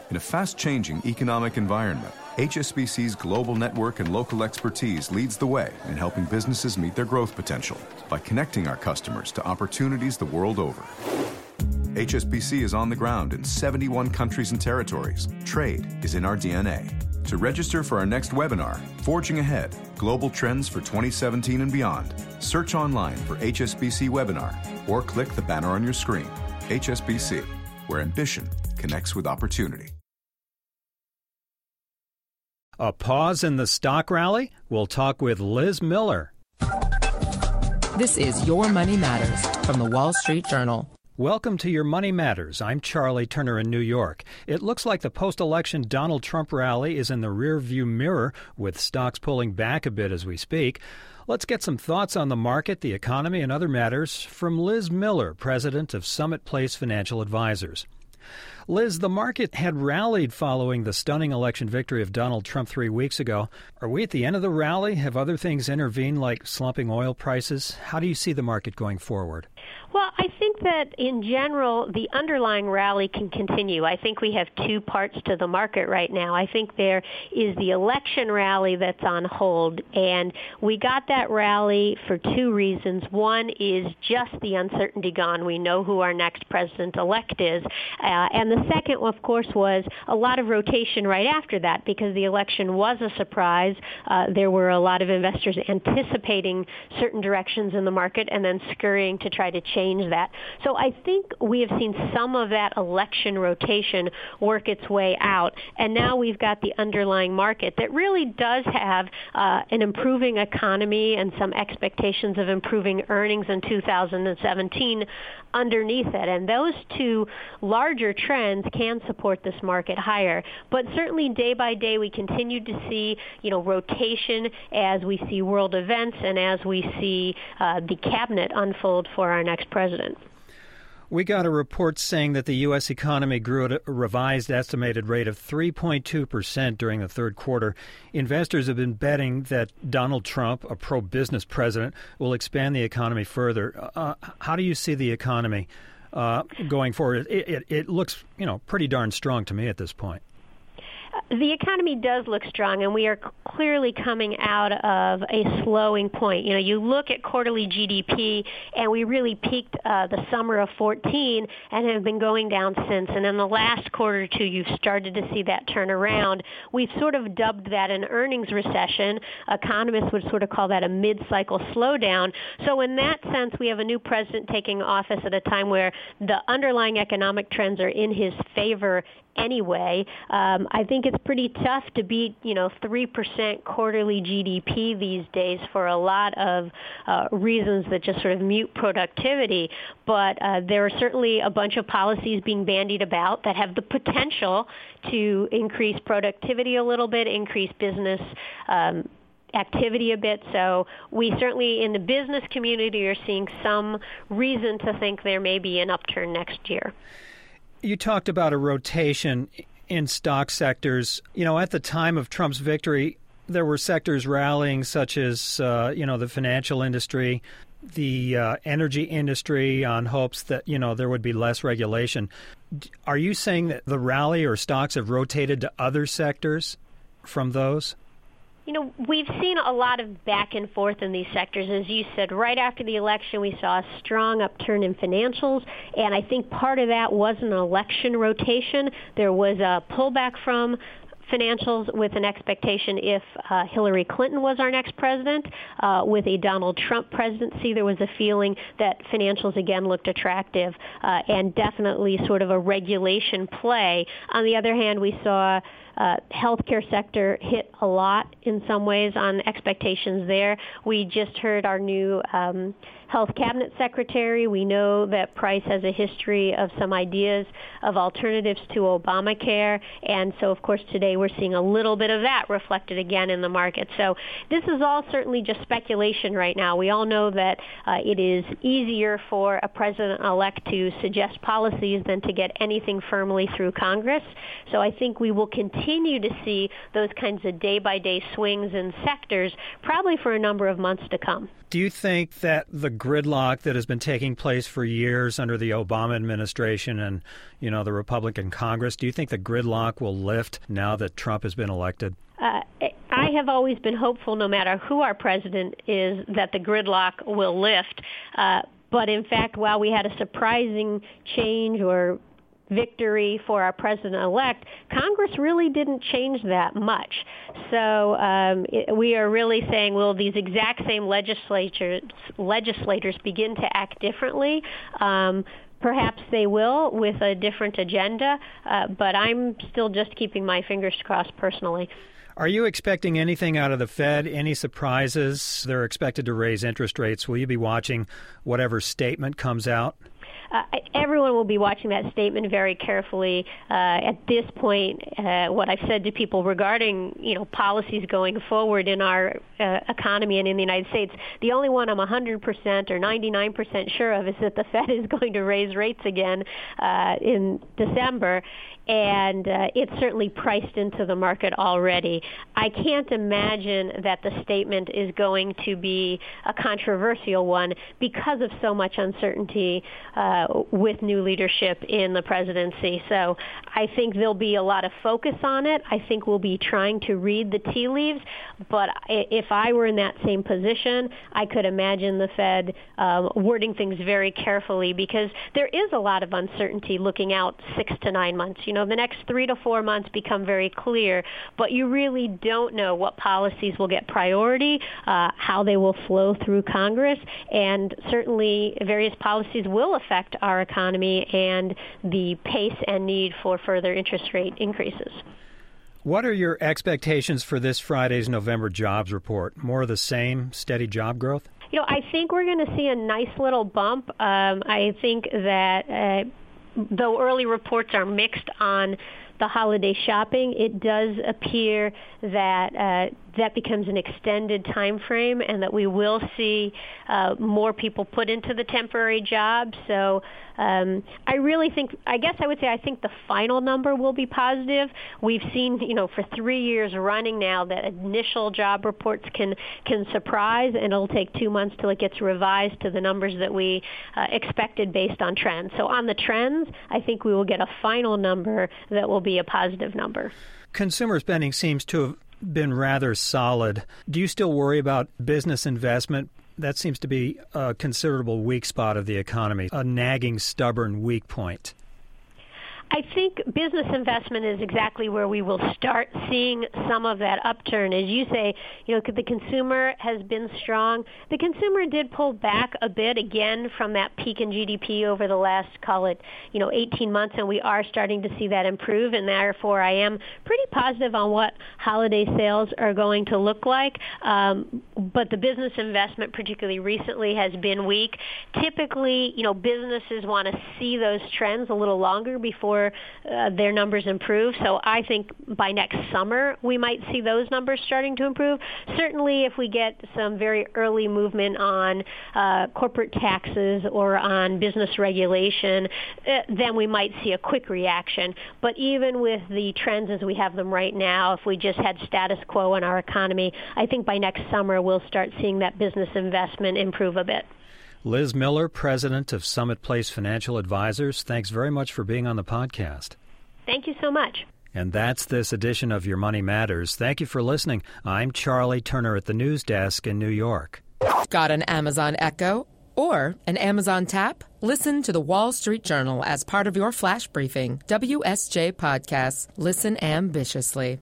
In a fast-changing economic environment, HSBC's global network and local expertise leads the way in helping businesses meet their growth potential by connecting our customers to opportunities the world over. HSBC is on the ground in 71 countries and territories. Trade is in our DNA. To register for our next webinar, Forging Ahead, Global Trends for 2017 and Beyond, search online for HSBC Webinar or click the banner on your screen. HSBC, where ambition connects with opportunity. A pause in the stock rally? We'll talk with Liz Miller. This is Your Money Matters from the Wall Street Journal. Welcome to Your Money Matters. I'm Charlie Turner in New York. It looks like the post-election Donald Trump rally is in the rearview mirror, with stocks pulling back a bit as we speak. Let's get some thoughts on the market, the economy, and other matters from Liz Miller, president of Summit Place Financial Advisors. Liz, the market had rallied following the stunning election victory of Donald Trump 3 weeks ago. Are we at the end of the rally? Have other things intervened, like slumping oil prices? How do you see the market going forward? Well, I think that in general, the underlying rally can continue. I think we have two parts to the market right now. I think there is the election rally that's on hold, and we got that rally for two reasons. One is just the uncertainty gone. We know who our next president-elect is. And the second, of course, was a lot of rotation right after that because the election was a surprise. There were a lot of investors anticipating certain directions in the market and then scurrying to try to change that. So I think we have seen some of that election rotation work its way out, and now we've got the underlying market that really does have an improving economy and some expectations of improving earnings in 2017 underneath it. And those two larger trends can support this market higher. But certainly day by day we continue to see, rotation as we see world events and as we see the cabinet unfold for our next president. We got a report saying that the U.S. economy grew at a revised estimated rate of 3.2% during the third quarter. Investors have been betting that Donald Trump, a pro-business president, will expand the economy further. How do you see the economy going forward? It looks, pretty darn strong to me at this point. The economy does look strong, and we are clearly coming out of a slowing point. You look at quarterly GDP, and we really peaked the summer of 14 and have been going down since. And in the last quarter or two, you've started to see that turn around. We've sort of dubbed that an earnings recession. Economists would sort of call that a mid-cycle slowdown. So in that sense, we have a new president taking office at a time where the underlying economic trends are in his favor anyway. I think it's pretty tough to beat, 3% quarterly GDP these days for a lot of reasons that just sort of mute productivity. But there are certainly a bunch of policies being bandied about that have the potential to increase productivity a little bit, increase business activity a bit. So we certainly in the business community are seeing some reason to think there may be an upturn next year. You talked about a rotation in stock sectors. At the time of Trump's victory, there were sectors rallying such as, the financial industry, the energy industry on hopes that, there would be less regulation. Are you saying that the rally or stocks have rotated to other sectors from those? We've seen a lot of back and forth in these sectors. As you said, right after the election, we saw a strong upturn in financials, and I think part of that was an election rotation. There was a pullback from financials with an expectation if Hillary Clinton was our next president. With a Donald Trump presidency, there was a feeling that financials again looked attractive and definitely sort of a regulation play. On the other hand, we saw healthcare sector hit a lot in some ways on expectations there. We just heard our new health cabinet secretary. We know that Price has a history of some ideas of alternatives to Obamacare. And so, of course, today today we're seeing a little bit of that reflected again in the market. So this is all certainly just speculation right now. We all know that it is easier for a president-elect to suggest policies than to get anything firmly through Congress. So I think we will continue to see those kinds of day-by-day swings in sectors probably for a number of months to come. Do you think that the gridlock that has been taking place for years under the Obama administration and, the Republican Congress, do you think the gridlock will lift now that Trump has been elected? I have always been hopeful, no matter who our president is, that the gridlock will lift. But in fact, while we had a surprising change or victory for our president-elect, Congress really didn't change that much. So we are really saying, will these exact same legislators begin to act differently? Perhaps they will with a different agenda, but I'm still just keeping my fingers crossed personally. Are you expecting anything out of the Fed, any surprises? They're expected to raise interest rates. Will you be watching whatever statement comes out? Everyone will be watching that statement very carefully. At this point, what I've said to people regarding, policies going forward in our economy and in the United States, the only one I'm 100% or 99% sure of is that the Fed is going to raise rates again in December. And it's certainly priced into the market already. I can't imagine that the statement is going to be a controversial one because of so much uncertainty with new leadership in the presidency. So I think there'll be a lot of focus on it. I think we'll be trying to read the tea leaves. But if I were in that same position, I could imagine the Fed wording things very carefully because there is a lot of uncertainty looking out 6 to 9 months. The next 3 to 4 months become very clear, but you really don't know what policies will get priority, how they will flow through Congress, and certainly various policies will affect our economy and the pace and need for further interest rate increases. What are your expectations for this Friday's November jobs report? More of the same, steady job growth? I think we're going to see a nice little bump. I think that though early reports are mixed on the holiday shopping, it does appear that that becomes an extended time frame and that we will see more people put into the temporary jobs. So I really think, I think the final number will be positive. We've seen, for 3 years running now that initial job reports can surprise, and it'll take 2 months till it gets revised to the numbers that we expected based on trends. So on the trends, I think we will get a final number that will be a positive number. Consumer spending seems to have been rather solid. Do you still worry about business investment? That seems to be a considerable weak spot of the economy, a nagging, stubborn, weak point. I think business investment is exactly where we will start seeing some of that upturn. As you say, the consumer has been strong. The consumer did pull back a bit again from that peak in GDP over the last, 18 months, and we are starting to see that improve, and therefore I am pretty positive on what holiday sales are going to look like. But the business investment, particularly recently, has been weak. Typically, businesses want to see those trends a little longer before their numbers improve. So I think by next summer we might see those numbers starting to improve. Certainly if we get some very early movement on corporate taxes or on business regulation, then we might see a quick reaction. But even with the trends as we have them right now, if we just had status quo in our economy, I think by next summer we'll start seeing that business investment improve a bit. Liz Miller, president of Summit Place Financial Advisors, thanks very much for being on the podcast. Thank you so much. And that's this edition of Your Money Matters. Thank you for listening. I'm Charlie Turner at the news desk in New York. Got an Amazon Echo or an Amazon Tap? Listen to the Wall Street Journal as part of your flash briefing. WSJ Podcasts. Listen ambitiously.